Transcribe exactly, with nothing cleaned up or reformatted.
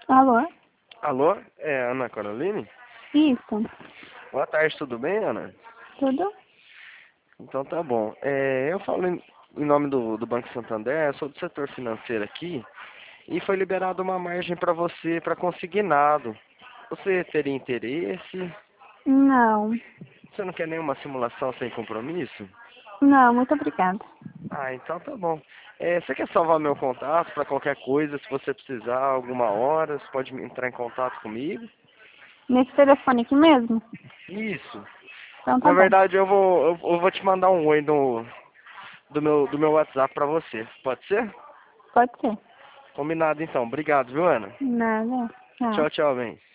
Alô? Alô? É Ana Caroline? Isso. Boa tarde, tudo bem, Ana? Tudo? Então tá bom. É, eu falo em, em nome do, do Banco Santander, sou do setor financeiro aqui, e foi liberada uma margem para você, para consignado. Você teria interesse? Não. Você não quer nenhuma simulação sem compromisso? Não, muito obrigada. Ah, então tá bom. É, você quer salvar meu contato para qualquer coisa, se você precisar, alguma hora, você pode entrar em contato comigo? Nesse telefone aqui mesmo? Isso. Então tá Na bom. verdade, eu vou, eu, eu vou te mandar um oi no, do meu, do meu WhatsApp pra você. Pode ser? Pode ser. Combinado então. Obrigado, viu, Ana? Nada. Tchau. Tchau, tchau, bem.